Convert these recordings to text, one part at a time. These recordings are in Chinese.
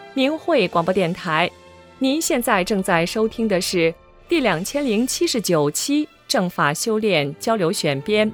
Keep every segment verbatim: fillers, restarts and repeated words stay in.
明慧广播电台。您现在正在收听的是第两千零七十九期正法修炼交流选编。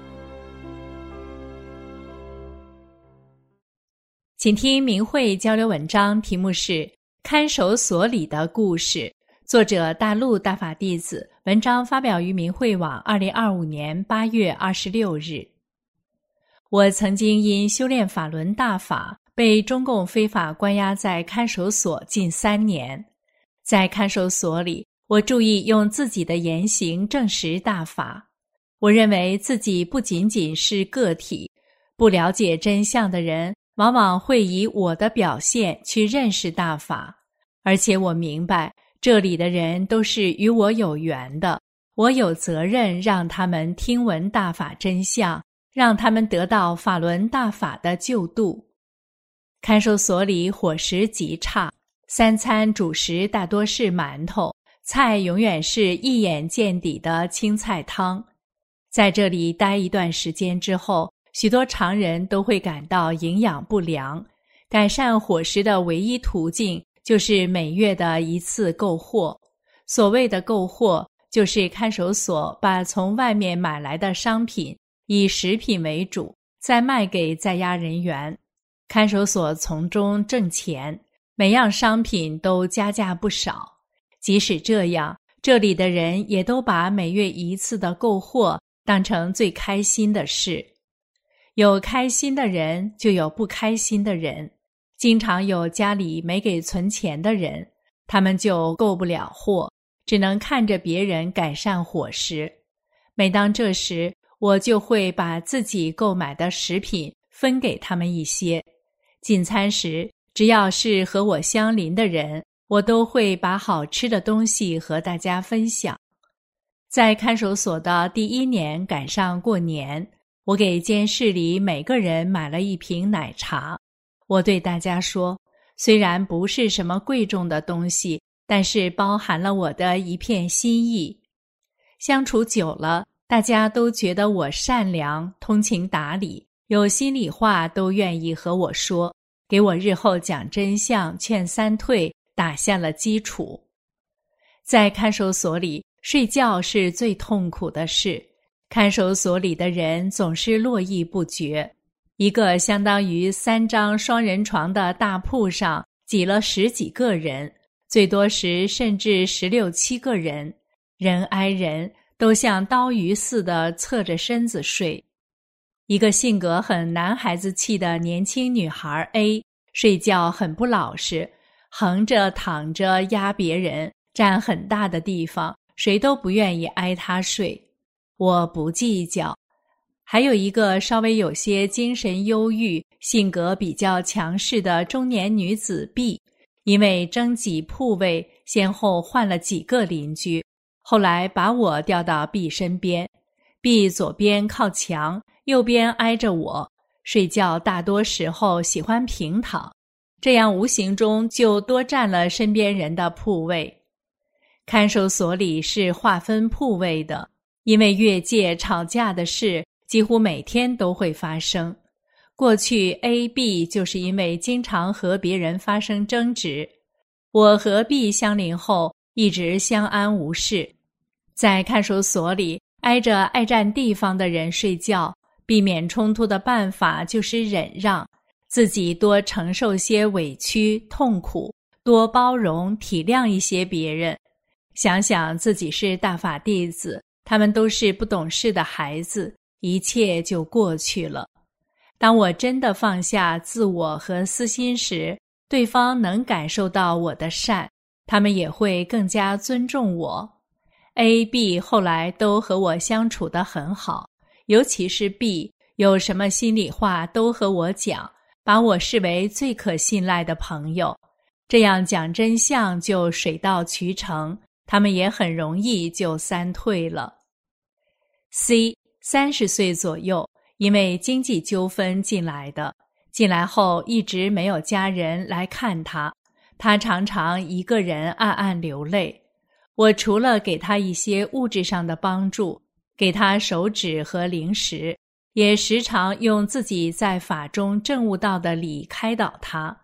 请听明慧交流文章，题目是《看守所里的故事》，作者大陆大法弟子，文章发表于明慧网二零二五年八月二十六日。我曾经因修炼法轮大法，被中共非法关押在看守所近三年。在看守所里，我注意用自己的言行证实大法。我认为自己不仅仅是个体，不了解真相的人往往会以我的表现去认识大法，而且我明白这里的人都是与我有缘的，我有责任让他们听闻大法真相，让他们得到法轮大法的救度。看守所里伙食极差，三餐主食大多是馒头，菜永远是一眼见底的青菜汤。在这里待一段时间之后，许多常人都会感到营养不良。改善伙食的唯一途径就是每月的一次购货。所谓的购货，就是看守所把从外面买来的商品以食品为主，再卖给在押人员。看守所从中挣钱，每样商品都加价不少。即使这样，这里的人也都把每月一次的购货当成最开心的事。有开心的人，就有不开心的人。经常有家里没给存钱的人，他们就购不了货，只能看着别人改善伙食。每当这时，我就会把自己购买的食品分给他们一些。进餐时，只要是和我相邻的人，我都会把好吃的东西和大家分享。在看守所的第一年赶上过年，我给监室里每个人买了一瓶奶茶。我对大家说，虽然不是什么贵重的东西，但是包含了我的一片心意。相处久了，大家都觉得我善良、通情达理，有心里话都愿意和我说，给我日后讲真相、劝三退打下了基础。在看守所里，睡觉是最痛苦的事。看守所里的人总是络绎不绝，一个相当于三张双人床的大铺上挤了十几个人，最多时甚至十六七个人，人挨人，都像刀鱼似的侧着身子睡。一个性格很男孩子气的年轻女孩 A， 睡觉很不老实，横着躺着压别人，占很大的地方，谁都不愿意挨她睡。我不计较。还有一个稍微有些精神忧郁、性格比较强势的中年女子 B， 因为争挤铺位，先后换了几个邻居，后来把我调到 B 身边。B 左边靠墙，右边挨着我，睡觉大多时候喜欢平躺，这样无形中就多占了身边人的铺位。看守所里是划分铺位的，因为越界吵架的事几乎每天都会发生。过去 A、B 就是因为经常和别人发生争执。我和 B 相邻后一直相安无事。在看守所里，挨着爱占地方的人睡觉，避免冲突的办法就是忍让，自己多承受些委屈、痛苦，多包容、体谅一些别人。想想自己是大法弟子，他们都是不懂事的孩子，一切就过去了。当我真的放下自我和私心时，对方能感受到我的善，他们也会更加尊重我。A、B 后来都和我相处得很好，尤其是 B， 有什么心里话都和我讲，把我视为最可信赖的朋友。这样讲真相就水到渠成，他们也很容易就三退了。C 三十岁左右，因为经济纠纷进来的，进来后一直没有家人来看他，他常常一个人暗暗流泪。我除了给他一些物质上的帮助，给他手纸和零食，也时常用自己在法中证悟到的理开导他。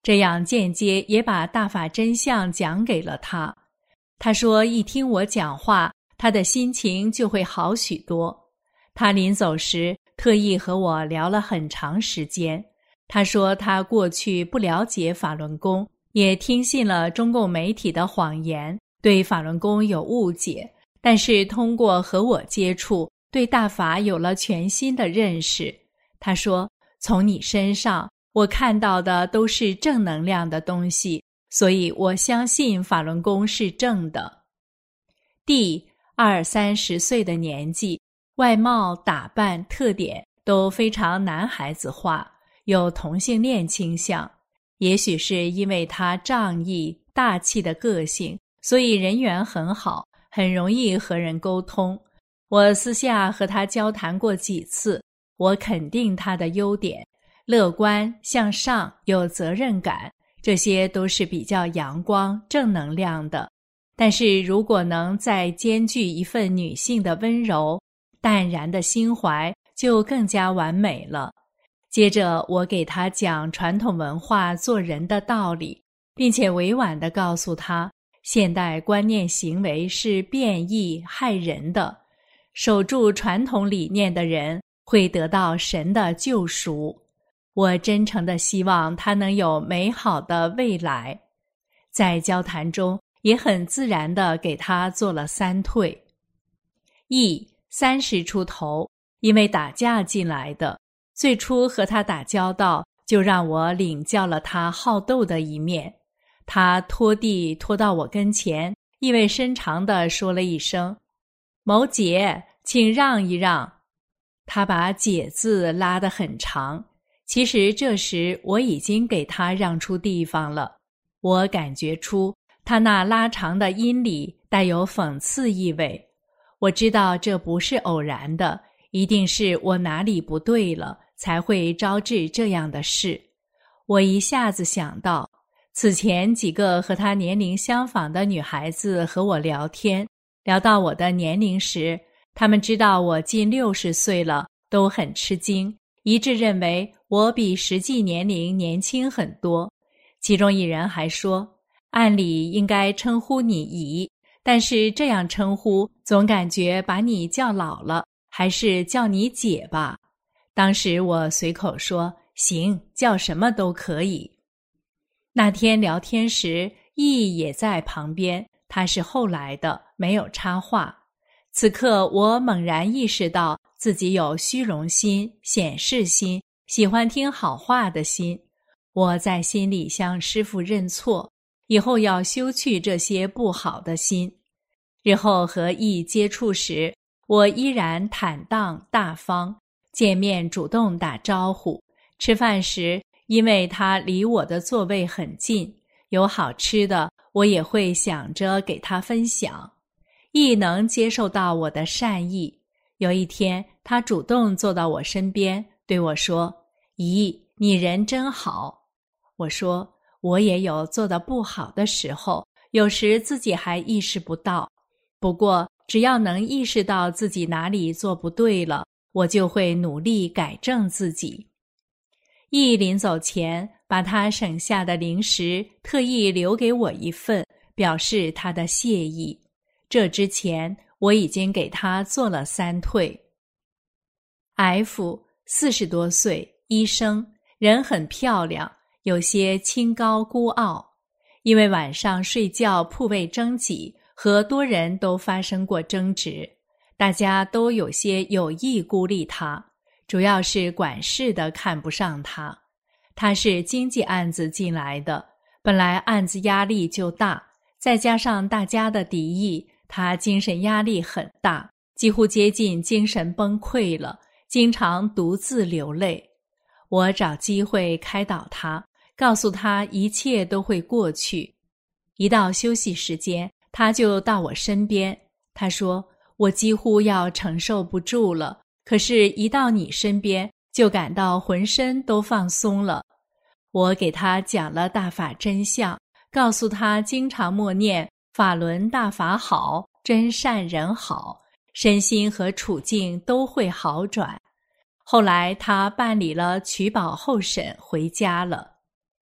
这样间接也把大法真相讲给了他。他说一听我讲话，他的心情就会好许多。他临走时特意和我聊了很长时间。他说他过去不了解法轮功，也听信了中共媒体的谎言，对法轮功有误解，但是通过和我接触，对大法有了全新的认识。他说，从你身上我看到的都是正能量的东西，所以我相信法轮功是正的。弟二三十岁的年纪，外貌打扮特点都非常男孩子化，有同性恋倾向。也许是因为他仗义大气的个性，所以人缘很好，很容易和人沟通。我私下和他交谈过几次，我肯定他的优点，乐观向上，有责任感，这些都是比较阳光正能量的。但是如果能再兼具一份女性的温柔淡然的心怀，就更加完美了。接着我给他讲传统文化做人的道理，并且委婉地告诉他，现代观念行为是变异害人的，守住传统理念的人会得到神的救赎。我真诚地希望他能有美好的未来。在交谈中也很自然地给他做了三退。E三十出头，因为打架进来的，最初和他打交道，就让我领教了他好斗的一面。他拖地拖到我跟前，意味深长地说了一声，某姐，请让一让。他把姐字拉得很长，其实这时我已经给他让出地方了。我感觉出他那拉长的音里带有讽刺意味。我知道这不是偶然的，一定是我哪里不对了，才会招致这样的事。我一下子想到，此前几个和他年龄相仿的女孩子和我聊天，聊到我的年龄时，她们知道我近六十岁了，都很吃惊，一致认为我比实际年龄年轻很多。其中一人还说，按理应该称呼你姨，但是这样称呼总感觉把你叫老了，还是叫你姐吧。当时我随口说，行，叫什么都可以。那天聊天时，义也在旁边，他是后来的，没有插话。此刻我猛然意识到自己有虚荣心、显示心，喜欢听好话的心。我在心里向师父认错，以后要修去这些不好的心。日后和义接触时，我依然坦荡大方，见面主动打招呼。吃饭时，因为他离我的座位很近，有好吃的，我也会想着给他分享。义能接受到我的善意。有一天，他主动坐到我身边，对我说，姨，你人真好。我说，我也有做得不好的时候，有时自己还意识不到。不过，只要能意识到自己哪里做不对了，我就会努力改正自己。义临走前，把他省下的零食特意留给我一份，表示他的谢意。这之前，我已经给他做了三退。F 四十多岁，医生，人很漂亮，有些清高孤傲。因为晚上睡觉铺位争挤，和多人都发生过争执，大家都有些有意孤立他，主要是管事的看不上他。他是经济案子进来的，本来案子压力就大，再加上大家的敌意，他精神压力很大，几乎接近精神崩溃了，经常独自流泪。我找机会开导他，告诉他一切都会过去。一到休息时间，他就到我身边。他说，我几乎要承受不住了，可是一到你身边，就感到浑身都放松了。我给他讲了大法真相，告诉他经常默念法轮大法好，真善人好，身心和处境都会好转。后来他办理了取保候审回家了。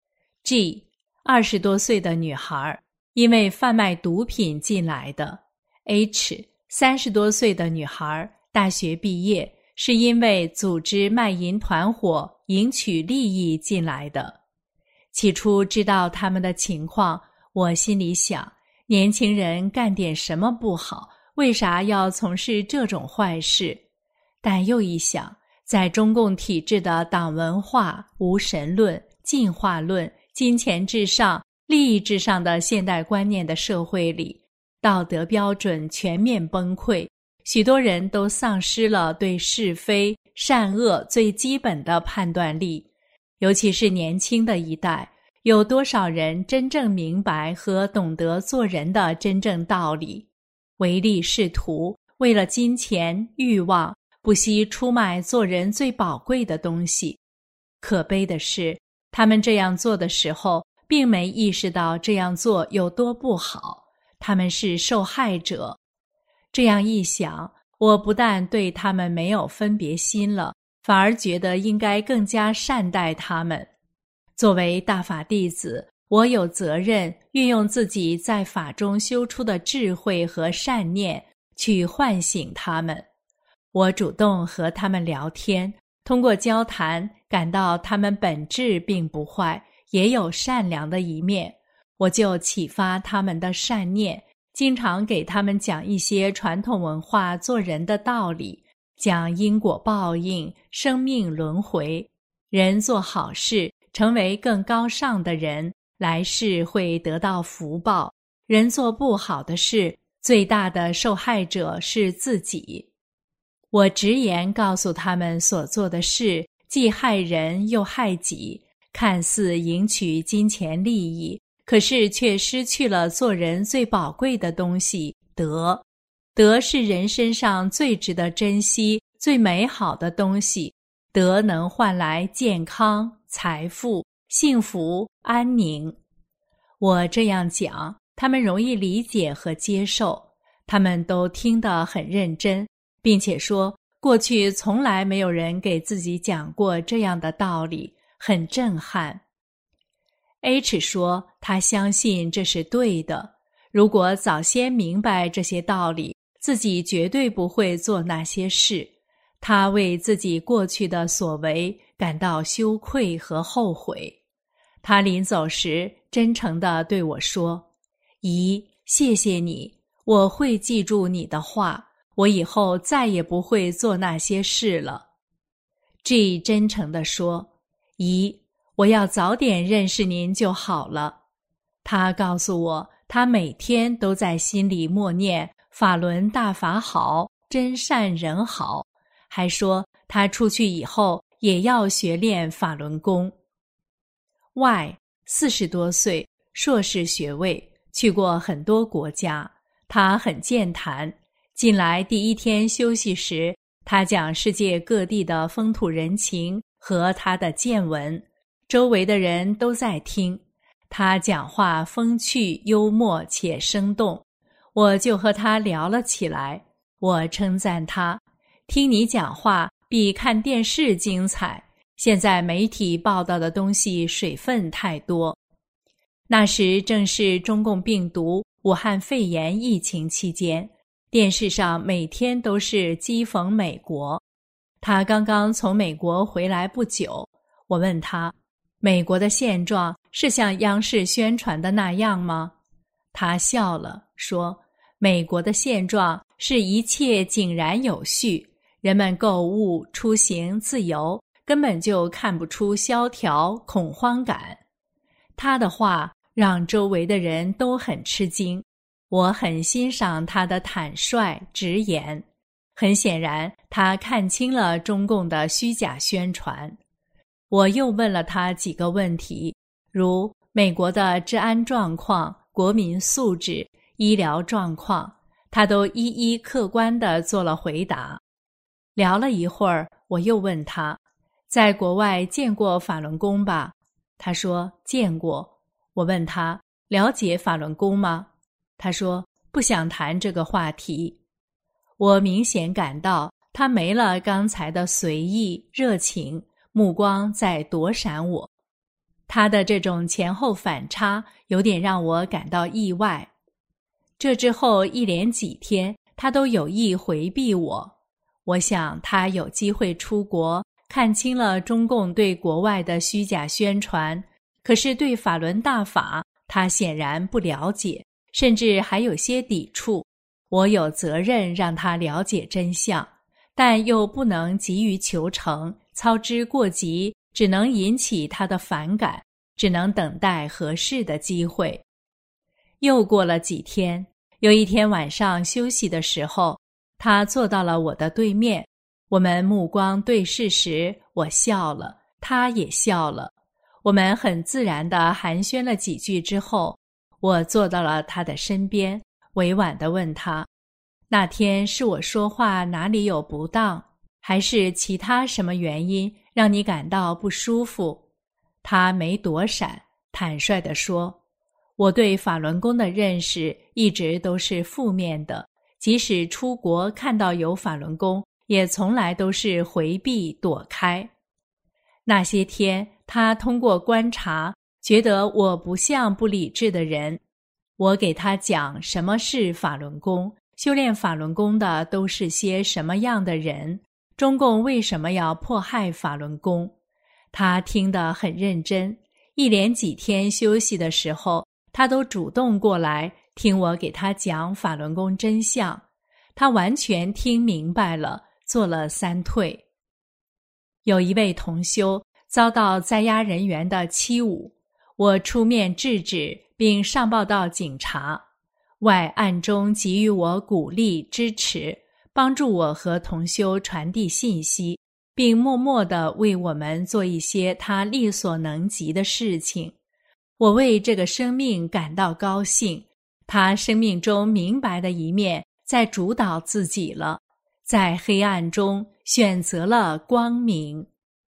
G， 二十多岁的女孩，因为贩卖毒品进来的。H， 三十多岁的女孩，大学毕业，是因为组织卖淫团伙赢取利益进来的。起初知道他们的情况，我心里想，年轻人干点什么不好，为啥要从事这种坏事？但又一想，在中共体制的党文化、无神论、进化论、金钱至上、利益至上的现代观念的社会里，道德标准全面崩溃，许多人都丧失了对是非、善恶最基本的判断力。尤其是年轻的一代，有多少人真正明白和懂得做人的真正道理？唯利是图，为了金钱、欲望，不惜出卖做人最宝贵的东西。可悲的是，他们这样做的时候，并没意识到这样做有多不好，他们是受害者。这样一想，我不但对他们没有分别心了，反而觉得应该更加善待他们。作为大法弟子，我有责任运用自己在法中修出的智慧和善念，去唤醒他们。我主动和他们聊天，通过交谈，感到他们本质并不坏，也有善良的一面。我就启发他们的善念，经常给他们讲一些传统文化做人的道理，讲因果报应、生命轮回，人做好事，成为更高尚的人，来世会得到福报；人做不好的事，最大的受害者是自己。我直言告诉他们所做的事，既害人又害己，看似赢取金钱利益，可是却失去了做人最宝贵的东西——德。德是人身上最值得珍惜、最美好的东西。德能换来健康、财富、幸福、安宁。我这样讲，他们容易理解和接受，他们都听得很认真，并且说过去从来没有人给自己讲过这样的道理，很震撼。H 说他相信这是对的，如果早先明白这些道理，自己绝对不会做那些事。他为自己过去的所为感到羞愧和后悔。他临走时真诚地对我说：姨，谢谢你，我会记住你的话，我以后再也不会做那些事了。G 真诚地说：姨，我要早点认识您就好了。他告诉我，他每天都在心里默念法轮大法好，真善人好，还说他出去以后也要学练法轮功。Y 四十多岁，硕士学位，去过很多国家，他很健谈。进来第一天休息时，他讲世界各地的风土人情和他的见闻，周围的人都在听。他讲话风趣幽默且生动，我就和他聊了起来。我称赞他，听你讲话比看电视精彩，现在媒体报道的东西水分太多。那时正是中共病毒武汉肺炎疫情期间，电视上每天都是讥讽美国。他刚刚从美国回来不久，我问他，美国的现状是像央视宣传的那样吗？他笑了，说，美国的现状是一切井然有序，人们购物、出行自由，根本就看不出萧条、恐慌感。他的话让周围的人都很吃惊，我很欣赏他的坦率直言。很显然，他看清了中共的虚假宣传。我又问了他几个问题，如美国的治安状况、国民素质、医疗状况，他都一一客观地做了回答。聊了一会儿，我又问他，在国外见过法轮功吧？他说见过。我问他，了解法轮功吗？他说不想谈这个话题。我明显感到他没了刚才的随意热情，目光在躲闪我。 他的这种前后反差有点让我感到意外。这之后一连几天，他都有意回避我。我想他有机会出国，看清了中共对国外的虚假宣传，可是对法轮大法，他显然不了解，甚至还有些抵触。我有责任让他了解真相，但又不能急于求成，操之过急，只能引起他的反感，只能等待合适的机会。又过了几天，有一天晚上休息的时候，他坐到了我的对面，我们目光对视时，我笑了，他也笑了。我们很自然地寒暄了几句之后，我坐到了他的身边，委婉地问他，那天是我说话哪里有不当，还是其他什么原因让你感到不舒服？他没躲闪，坦率地说，我对法轮功的认识一直都是负面的，即使出国看到有法轮功，也从来都是回避躲开。那些天，他通过观察，觉得我不像不理智的人。我给他讲什么是法轮功，修炼法轮功的都是些什么样的人，中共为什么要迫害法轮功。他听得很认真，一连几天休息的时候，他都主动过来听我给他讲法轮功真相。他完全听明白了，做了三退。有一位同修遭到在押人员的欺侮，我出面制止并上报到警察，外暗中给予我鼓励支持，帮助我和同修传递信息，并默默地为我们做一些他力所能及的事情。我为这个生命感到高兴，他生命中明白的一面在主导自己了，在黑暗中选择了光明。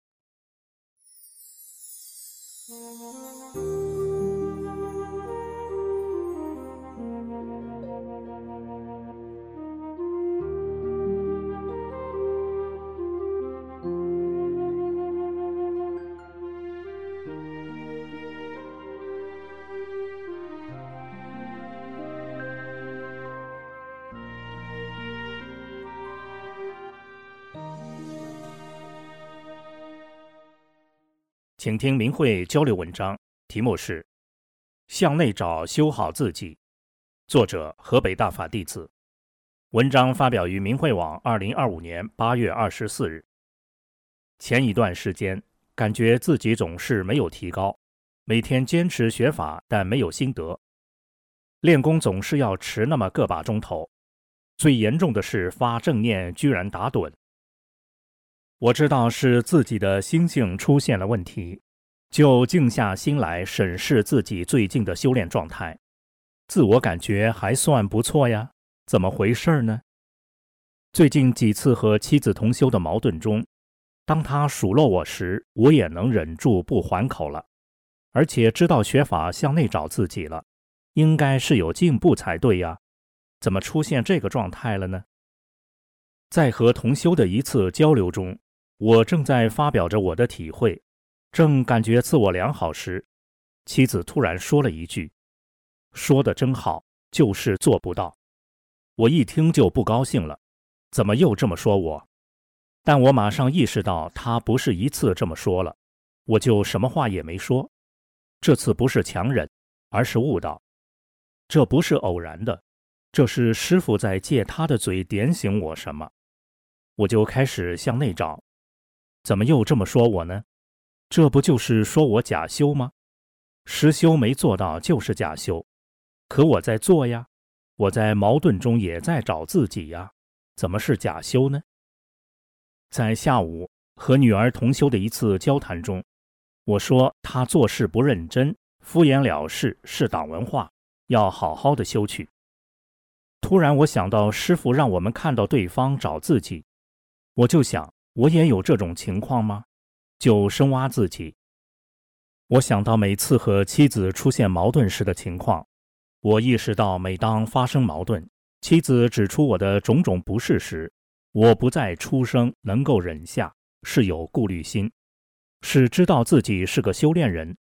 请听明慧交流文章，题目是向内找修好自己，作者河北大法弟子。文章发表于明慧网二零二五年八月二十四日。前一段时间感觉自己总是没有提高，每天坚持学法但没有心得，练功总是要迟那么个把钟头，最严重的是发正念居然打盹。我知道是自己的心性出现了问题，就静下心来审视自己最近的修炼状态，自我感觉还算不错呀，怎么回事呢？最近几次和妻子同修的矛盾中，当他数落我时，我也能忍住不还口了，而且知道学法向内找自己了，应该是有进步才对呀，怎么出现这个状态了呢？在和同修的一次交流中，我正在发表着我的体会，正感觉自我良好时，妻子突然说了一句，说得真好，就是做不到。我一听就不高兴了，怎么又这么说我？但我马上意识到他不是一次这么说了，我就什么话也没说。这次不是强忍，而是悟道。这不是偶然的，这是师父在借他的嘴点醒我什么。我就开始向内找，怎么又这么说我呢？这不就是说我假修吗？实修没做到就是假修，可我在做呀，我在矛盾中也在找自己呀，怎么是假修呢？在下午和女儿同修的一次交谈中，我说她做事不认真，敷衍了事是党文化，要好好的修去。突然我想到师父让我们看到对方找自己，我就想我也有这种情况吗？就深挖自己。我想到每次和妻子出现矛盾时的情况，我意识到每当发生矛盾，妻子指出我的种种不是时，我不再出声，能够忍下，是有顾虑心，是知道自己是个修炼人，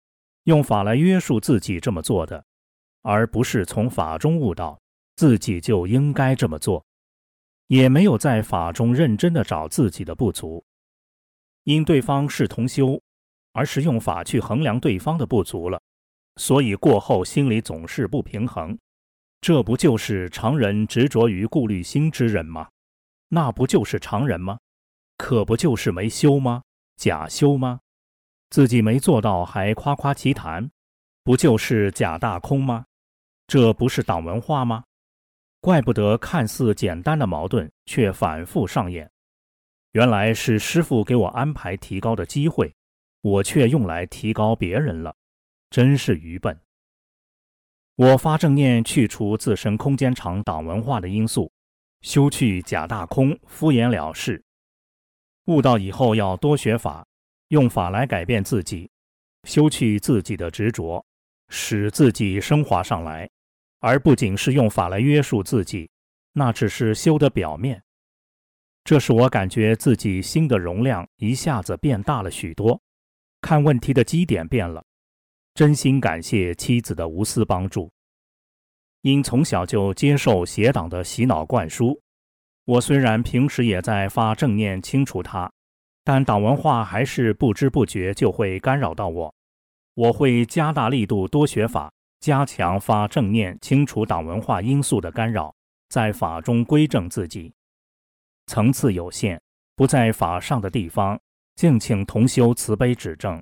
用法来约束自己这么做的，而不是从法中悟到自己就应该这么做，也没有在法中认真地找自己的不足。因对方是同修，而是用法去衡量对方的不足了，所以过后心里总是不平衡。这不就是常人执着于顾虑心之人吗？那不就是常人吗？可不就是没修吗？假修吗？自己没做到还夸夸其谈，不就是假大空吗？这不是党文化吗？怪不得看似简单的矛盾却反复上演。原来是师父给我安排提高的机会，我却用来提高别人了，真是愚笨。我发正念去除自身空间场党文化的因素，修去假大空，敷衍了事。悟道以后要多学法，用法来改变自己，修去自己的执着，使自己升华上来，而不仅是用法来约束自己，那只是修的表面。这是我感觉自己心的容量一下子变大了许多，看问题的基点变了。真心感谢妻子的无私帮助。因从小就接受邪党的洗脑灌输，我虽然平时也在发正念清除它，但党文化还是不知不觉就会干扰到我。我会加大力度多学法，加强发正念清除党文化因素的干扰，在法中归正自己。层次有限，不在法上的地方，敬请同修慈悲指正。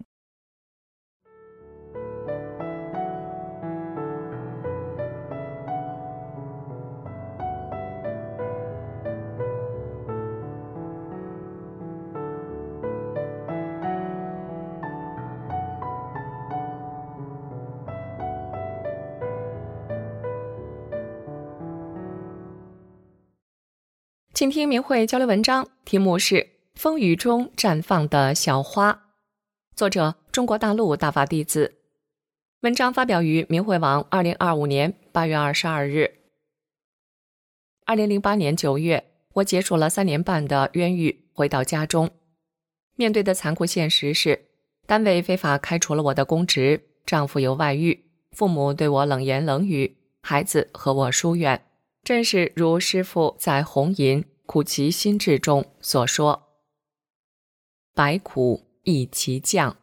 请听明慧交流文章，题目是《风雨中绽放的小花》，作者中国大陆大法弟子。文章发表于明慧网二零二五年八月二十二日。二零零八年九月，我结束了三年半的冤狱，回到家中。面对的残酷现实是，单位非法开除了我的公职，丈夫有外遇，父母对我冷言冷语，孩子和我疏远。正是如师父在《红吟苦其心志》中所说：“百苦易其降。”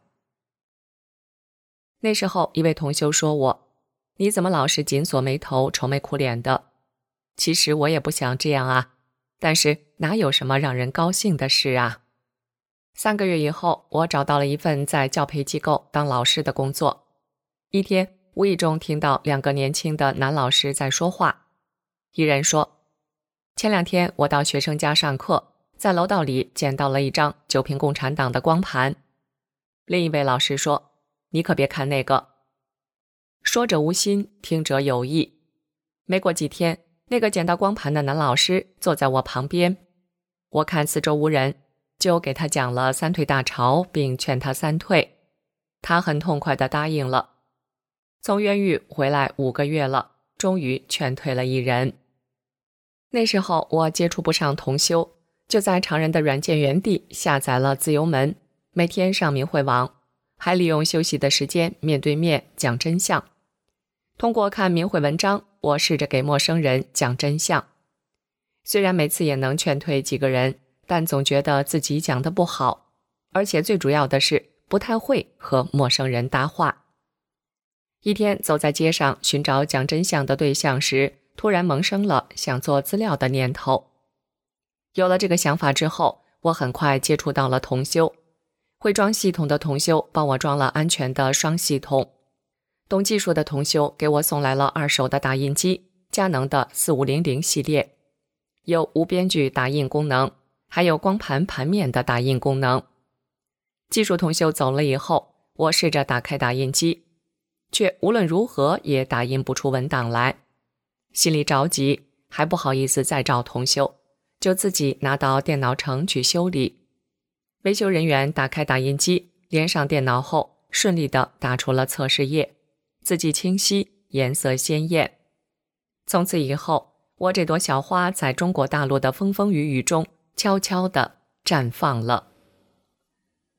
那时候，一位同修说我：“你怎么老是紧锁眉头、愁眉苦脸的？”其实我也不想这样啊，但是哪有什么让人高兴的事啊？三个月以后，我找到了一份在教培机构当老师的工作。一天，无意中听到两个年轻的男老师在说话。一人说：“前两天我到学生家上课，在楼道里捡到了一张九评共产党的光盘。”另一位老师说：“你可别看那个。”说者无心，听者有意。没过几天，那个捡到光盘的男老师坐在我旁边，我看四周无人，就给他讲了三退大潮，并劝他三退。他很痛快地答应了。从冤狱回来五个月了，终于劝退了一人。那时候我接触不上同修，就在常人的软件园地下载了自由门，每天上明慧网，还利用休息的时间面对面讲真相。通过看明慧文章，我试着给陌生人讲真相。虽然每次也能劝退几个人，但总觉得自己讲得不好，而且最主要的是不太会和陌生人搭话。一天走在街上寻找讲真相的对象时，突然萌生了想做资料的念头。有了这个想法之后，我很快接触到了同修。会装系统的同修帮我装了安全的双系统。懂技术的同修给我送来了二手的打印机，佳能的四五零零系列，有无边距打印功能，还有光盘盘面的打印功能。技术同修走了以后，我试着打开打印机，却无论如何也打印不出文档来。心里着急，还不好意思再找同修，就自己拿到电脑城去修理。维修人员打开打印机，连上电脑后，顺利地打出了测试页，字迹清晰，颜色鲜艳。从此以后，我这朵小花在中国大陆的风风雨雨中悄悄地绽放了。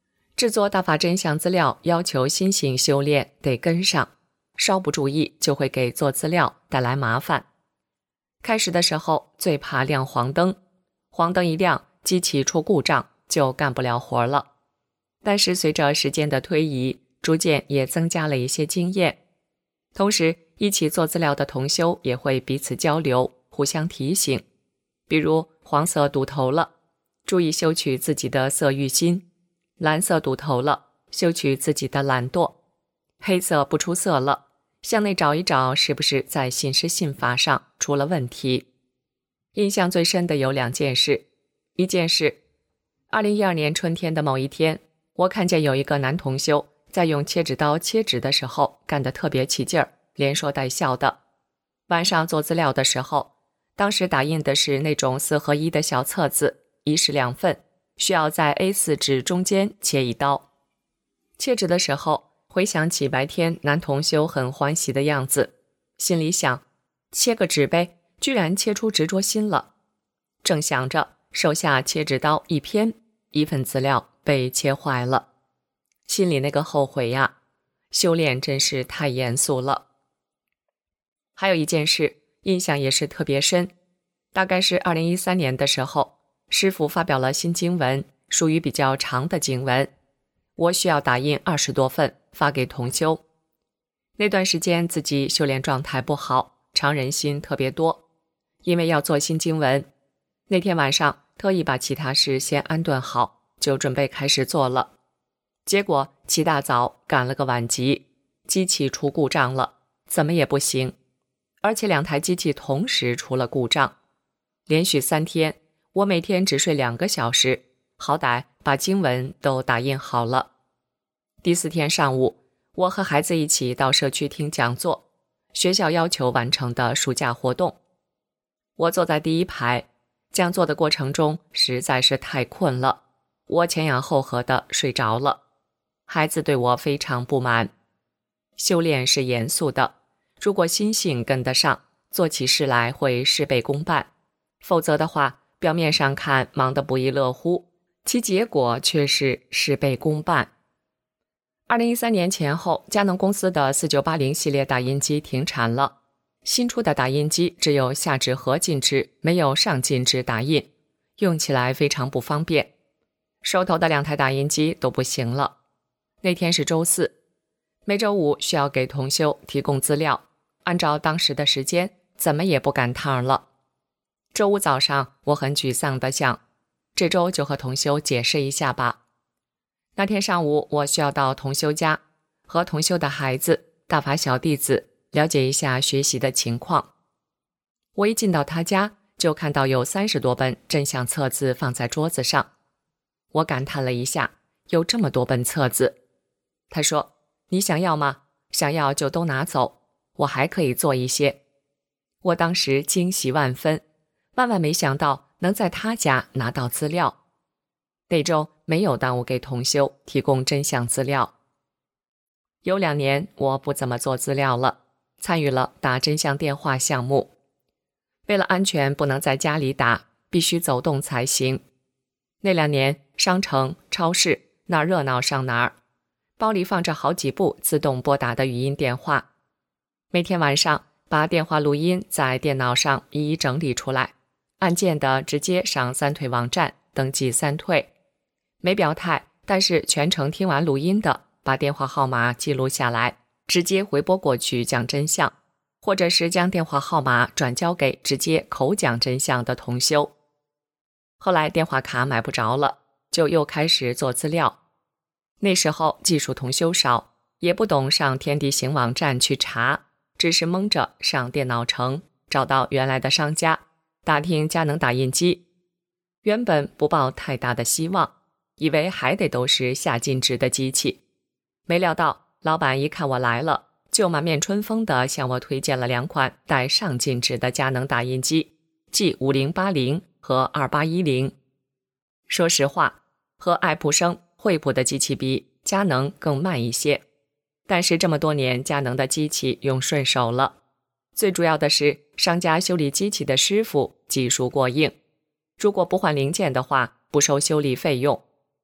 制作大法真相资料要求新型修炼得跟上，稍不注意就会给做资料带来麻烦。开始的时候最怕亮黄灯，黄灯一亮，机器出故障就干不了活了。但是随着时间的推移，逐渐也增加了一些经验。同时，一起做资料的同修也会彼此交流，互相提醒。比如黄色堵头了，注意修取自己的色欲心；蓝色堵头了，修取自己的懒惰；黑色不出色了，向内找一找是不是在信施信法上出了问题。印象最深的有两件事。一件事，二零一二年春天的某一天，我看见有一个男同修在用切纸刀切纸的时候干得特别起劲儿，连说带笑的。晚上做资料的时候，当时打印的是那种四合一的小册子，一式两份，需要在 A 四 纸中间切一刀。切纸的时候，回想起白天男同修很欢喜的样子，心里想，切个纸呗，居然切出执着心了。正想着，手下切纸刀一偏，一份资料被切坏了。心里那个后悔呀，修炼真是太严肃了。还有一件事，印象也是特别深，大概是二零一三年的时候，师父发表了新经文，属于比较长的经文，我需要打印二十多份发给同修。那段时间自己修炼状态不好，常人心特别多，因为要做新经文，那天晚上特意把其他事先安顿好，就准备开始做了。结果起大早赶了个晚集，机器出故障了，怎么也不行，而且两台机器同时出了故障。连续三天，我每天只睡两个小时，好歹把经文都打印好了。第四天上午，我和孩子一起到社区听讲座，学校要求完成的暑假活动。我坐在第一排，讲座的过程中实在是太困了，我前仰后合的睡着了。孩子对我非常不满。修炼是严肃的，如果心性跟得上，做起事来会事倍功半，否则的话，表面上看忙得不亦乐乎，其结果却是事倍功半。二零一三年前后，佳能公司的四九八零系列打印机停产了，新出的打印机只有下纸盒进制，没有上进制打印，用起来非常不方便。手头的两台打印机都不行了。那天是周四，每周五需要给同修提供资料，按照当时的时间，怎么也不赶趟了。周五早上，我很沮丧地想，这周就和同修解释一下吧。那天上午，我需要到同修家，和同修的孩子、大法小弟子了解一下学习的情况。我一进到他家，就看到有三十多本真相册子放在桌子上。我感叹了一下，有这么多本册子。他说，你想要吗？想要就都拿走，我还可以做一些。我当时惊喜万分，万万没想到能在他家拿到资料。那周没有耽误给同修提供真相资料。有两年我不怎么做资料了，参与了打真相电话项目。为了安全不能在家里打，必须走动才行。那两年商城、超市哪儿热闹上哪儿，包里放着好几部自动拨打的语音电话。每天晚上把电话录音在电脑上一一整理出来，按键的直接上三退网站登记三退。没表态，但是全程听完录音的，把电话号码记录下来，直接回拨过去讲真相，或者是将电话号码转交给直接口讲真相的同修。后来电话卡买不着了，就又开始做资料。那时候技术同修少，也不懂上天地行网站去查，只是蒙着上电脑城，找到原来的商家，打听佳能打印机。原本不抱太大的希望，以为还得都是下进制的机器。没料到老板一看我来了，就满面春风地向我推荐了两款带上进制的佳能打印机，即五零八零和二八一零。说实话，和爱普生、惠普的机器比，佳能更慢一些。但是这么多年，佳能的机器用顺手了。最主要的是，商家修理机器的师傅技术过硬，如果不换零件的话，不收修理费用。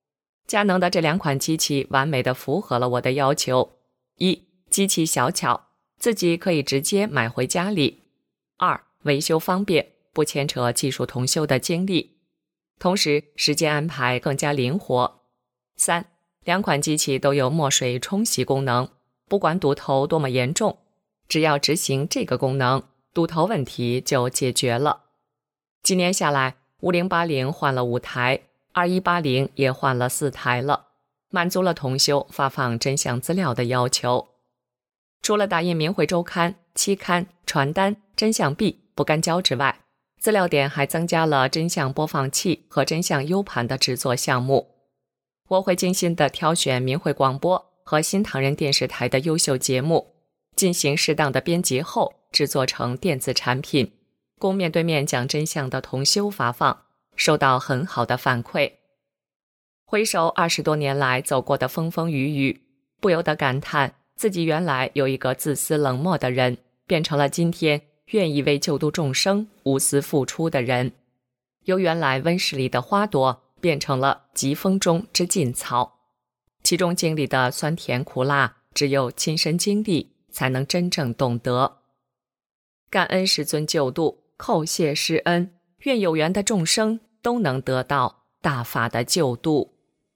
佳能的这两款机器完美地符合了我的要求：一、机器小巧，自己可以直接买回家里；二、维修方便，不牵扯技术同修的精力，同时时间安排更加灵活；三、两款机器都有墨水冲洗功能，不管堵头多么严重，只要执行这个功能，堵头问题就解决了。几年下来，五零八零换了五台，二一八零也换了四台了，满足了同修发放真相资料的要求。除了打印明慧周刊、期刊、传单、真相币、不干胶之外，资料点还增加了真相播放器和真相 U 盘的制作项目。我会精心地挑选明慧广播和新唐人电视台的优秀节目，进行适当的编辑后制作成电子产品，供面对面讲真相的同修发放，收到很好的反馈。回首二十多年来走过的风风雨雨，不由得感叹自己原来有一个自私冷漠的人，变成了今天愿意为救度众生无私付出的人，由原来温室里的花朵变成了疾风中之劲草，其中经历的酸甜苦辣，只有亲身经历才能真正懂得。感恩师尊救度，叩谢师恩，愿有缘的众生都能得到大法的救度。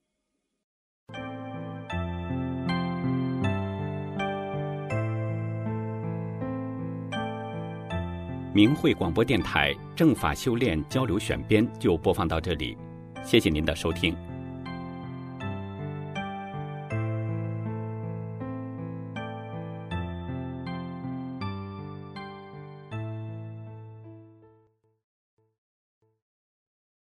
明慧广播电台正法修炼交流选编就播放到这里，谢谢您的收听。